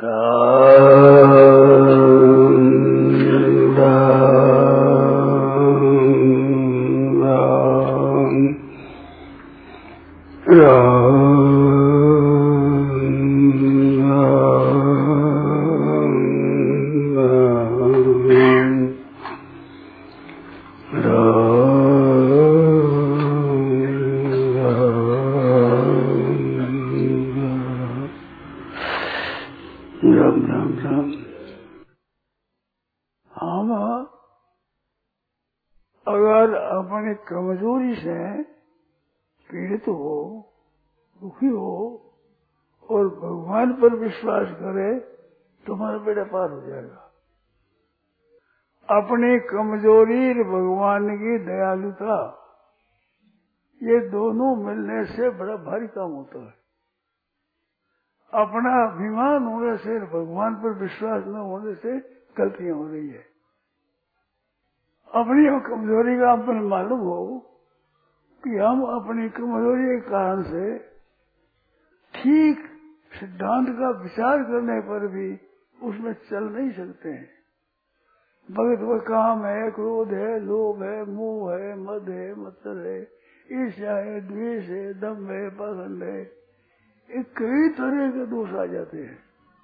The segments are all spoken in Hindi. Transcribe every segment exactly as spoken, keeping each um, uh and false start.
अगर अपनी कमजोरी से पीड़ित हो, दुखी हो और भगवान पर विश्वास करे तो हमारा बेड़ा पार हो जाएगा। अपनी कमजोरी और भगवान की दयालुता, ये दोनों मिलने से बड़ा भारी काम होता है। अपना अभिमान होने से, भगवान पर विश्वास न होने से गलतियां हो रही है। अपनी कमजोरी का अपन मालूम हो कि हम अपनी कमजोरी के कारण से ठीक सिद्धांत का विचार करने पर भी उसमें चल नहीं सकते हैं। भगत वो काम है, क्रोध है, लोभ है, मोह है, मद है, मत्सर है, ईर्ष्या है, द्वेष है, दम है, पाखंड है, ये कई तरह के दोष आ जाते हैं।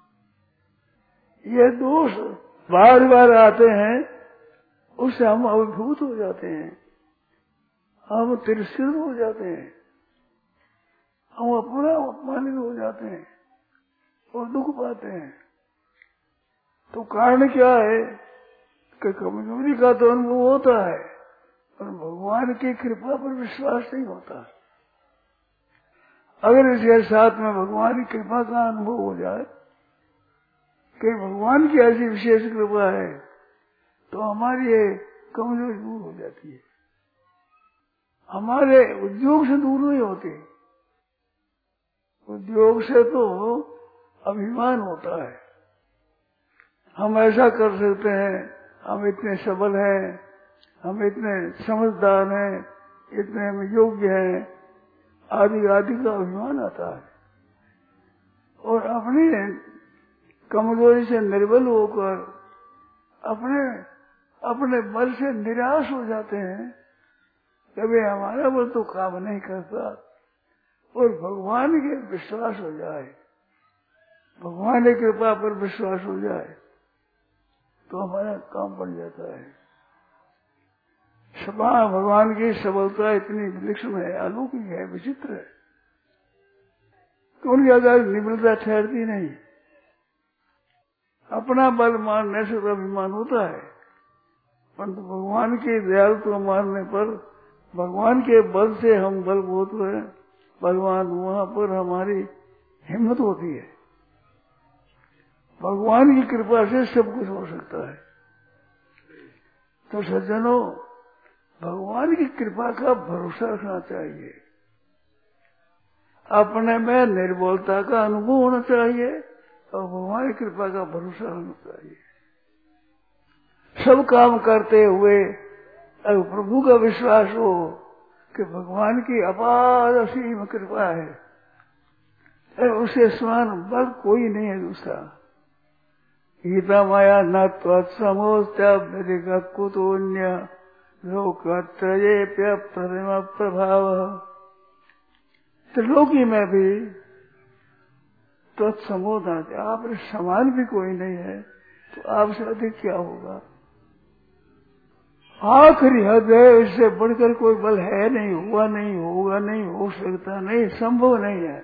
ये दोष बार बार आते हैं, उससे हम अभिभूत हो जाते हैं, हम तिरस्कृत हो जाते हैं, हम अपना अपमानित हो जाते हैं और दुख पाते हैं। तो कारण क्या है कि कमजोरी का तो अनुभव होता है और भगवान की कृपा पर विश्वास नहीं होता। अगर इसके साथ में भगवान की कृपा का अनुभव हो जाए कि भगवान की ऐसी विशेष कृपा है, तो हमारी ये कमजोरी दूर हो जाती है। हमारे उद्योग से दूर नहीं होती। उद्योग से तो अभिमान होता है, हम ऐसा कर सकते हैं, हम इतने सबल हैं, हम इतने समझदार हैं, इतने हम योग्य हैं, आदि आदि का अभिमान आता है। और अपनी कमजोरी से निर्बल होकर अपने अपने बल से निराश हो जाते हैं। कभी हमारा बल तो काम नहीं करता और भगवान के विश्वास हो जाए, भगवान की कृपा पर विश्वास हो जाए तो हमारा काम बन जाता है। सबा भगवान की सबलता इतनी विलक्षण है, अलौकिक है, विचित्र है कि उनकी अगर निबलता ठहरती नहीं। अपना बल मानने से तो अभिमान होता है, परंतु भगवान की दयालुता मानने पर, भगवान के बल से हम बलवोत हैं, भगवान वहां पर हमारी हिम्मत होती है। भगवान की कृपा से सब कुछ हो सकता है। तो सज्जनों, भगवान की कृपा का भरोसा रखना चाहिए, अपने में निर्बलता का अनुभव होना चाहिए और भगवान की कृपा का भरोसा होना चाहिए। सब काम करते हुए अगर प्रभु का विश्वास हो कि भगवान की अपार असीम कृपा है, उसे समान बल कोई नहीं है दूसरा। गीता माया न त्वत्समोस्त्य कुतोन्य लोकत्रये प्रतिमा प्रभाव। त्रिलोकी में भी तत्समोध आते, आप समान भी कोई नहीं है तो आपसे अधिक क्या होगा। आखिरी हद है, इससे बढ़कर कोई बल है नहीं, हुआ नहीं, होगा नहीं, हो सकता नहीं, संभव नहीं है।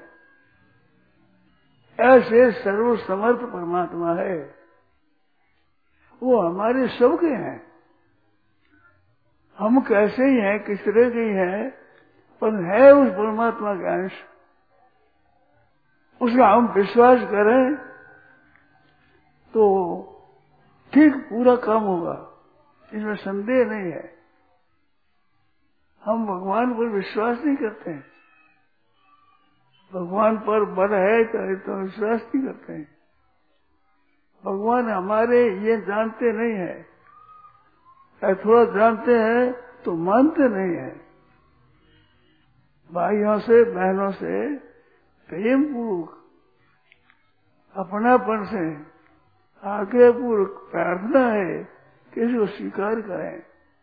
ऐसे सर्वसमर्थ परमात्मा है, वो हमारे सबके हैं। हम कैसे ही हैं, किस तरह के ही हैं, पर है उस परमात्मा का अंश। उसका हम विश्वास करें तो ठीक पूरा काम होगा, इसमें संदेह नहीं है। हम भगवान पर विश्वास नहीं करते हैं, भगवान पर बल है तो विश्वास नहीं करते हैं। भगवान हमारे ये जानते नहीं है, थोड़ा जानते हैं तो मानते नहीं है। भाइयों से, बहनों से प्रेम पूर्वक अपनापन से आग्रहपूर्वक प्रार्थना है कि इसको स्वीकार करें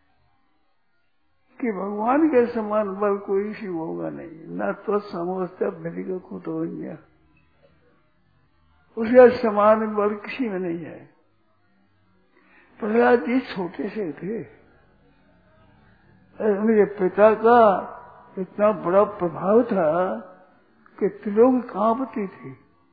कि भगवान के समान बल कोई शिव होगा नहीं, न तो समोस्ता मेरी का खुद हो गया, उसका समान बल किसी में नहीं है। प्रहलाद जी छोटे से थे, उनके पिता का इतना बड़ा प्रभाव था कि त्रिलोकी कांपती थी,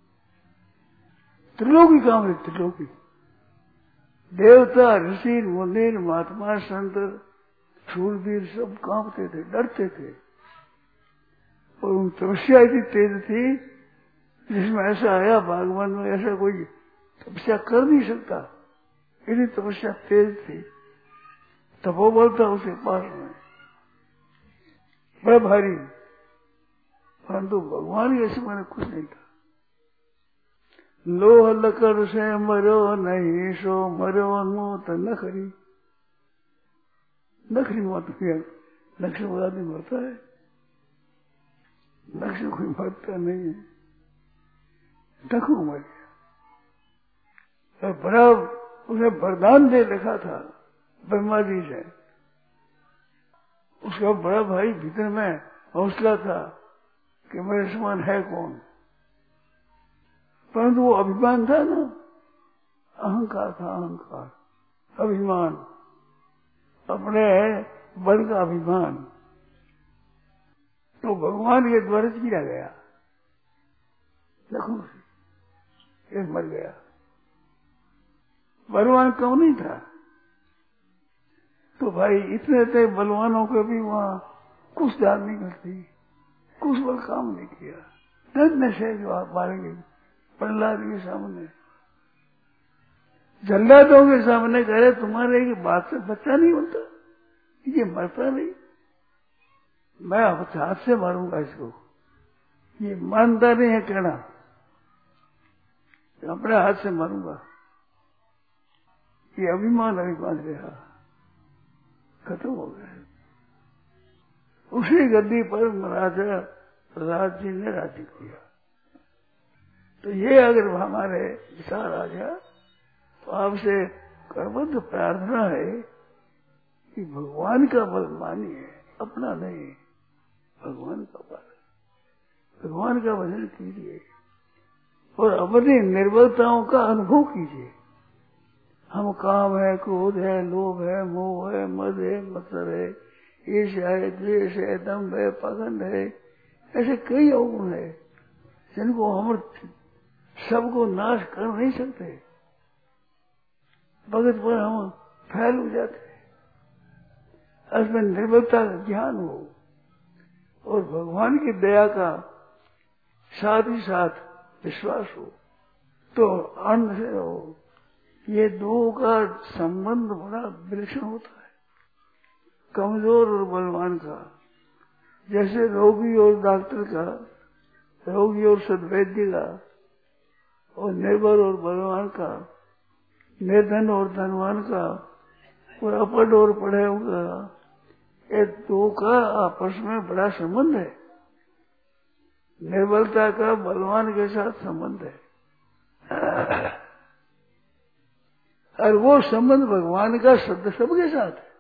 त्रिलोकी कांपती, त्रिलोकी देवता ऋषि मुनि महात्मा संत शूरवीर सब कांपते थे, डरते थे। और उन तपस्या इतनी तेज थी जिसमें ऐसा आया भगवान में ऐसा कोई तपस्या कर नहीं सकता, इतनी तपस्या तेज थी, तपोबल था उसे पास में बड़ा भारी, परंतु भगवान के समय कुछ नहीं था। लोह लकड़ से मरो नहीं सो मरो मौत नखरी, नखरी मौत किया, नक्श आदमी मरता है, नक्श कोई मरता नहीं है, डकू मर गया। बड़ा उसे वरदान दे रखा था ब्रह्मा जी से, उसका बड़ा भाई भीतर में हौसला था कि मेरे समान है कौन, परंतु वो अभिमान था ना, अहंकार था, अहंकार, अभिमान, अपने बल का अभिमान, तो भगवान के द्वारा किया गया, देखो ये मर गया। बलवान कम नहीं था, तो भाई इतने थे बलवानों को भी वहां कुछ दान नहीं करती, कुछ बल काम नहीं किया, डरने से जो आप मारेंगे प्रहलाद के सामने, जल्लादों के सामने कह रहे तुम्हारे की बात से बच्चा नहीं होता, ये मरता नहीं, मैं हाथ से मारूंगा इसको, ये मानता नहीं है कहना, अपने हाथ से मारूंगा, ये अभिमान अभिमान रहा, खत्म हो गया। उसी गद्दी पर महाराजा प्रहलाद जी ने राज्य किया। तो ये अगर हमारे विचार आ गया तो आपसे करबद्ध प्रार्थना है कि भगवान का बल मानिए, अपना नहीं, भगवान का बल, भगवान का भजन कीजिए और अपनी निर्बलताओं का अनुभव कीजिए। हम काम है, क्रोध है, लोभ है, मोह है, मद है, मत्सर है, ईर्ष्या है, द्वेष है, दम्भ है, पाखंड है, ऐसे कई अवगुण है जिनको हम सबको नाश कर नहीं सकते, भगत पर हम फैल हो जाते, इसमें निर्बलता का ज्ञान हो और भगवान की दया का साथ ही साथ विश्वास हो, तो अन्न से रहो। ये दो का संबंध बड़ा विलक्षण होता है, कमजोर और बलवान का, जैसे रोगी और डॉक्टर का, रोगी और सद्वैद्य का, और निर्बल और बलवान का, निर्धन और धनवान का, और अपढ़ और पढ़े का, ये दो का आपस में बड़ा संबंध है, निर्बलता का बलवान के साथ संबंध है, और वो संबंध भगवान का सद सबके साथ है।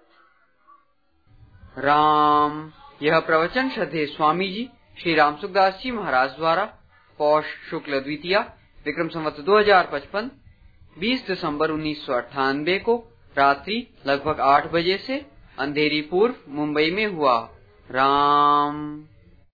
राम। यह प्रवचन श्रद्धेय स्वामी जी श्री राम सुखदास जी महाराज द्वारा पौष शुक्ल द्वितीया विक्रम संवत दो हजार पचपन बीस दिसंबर उन्नीस सौ अट्ठानबे को रात्रि लगभग आठ बजे से अंधेरी पूर्व मुंबई में हुआ। राम।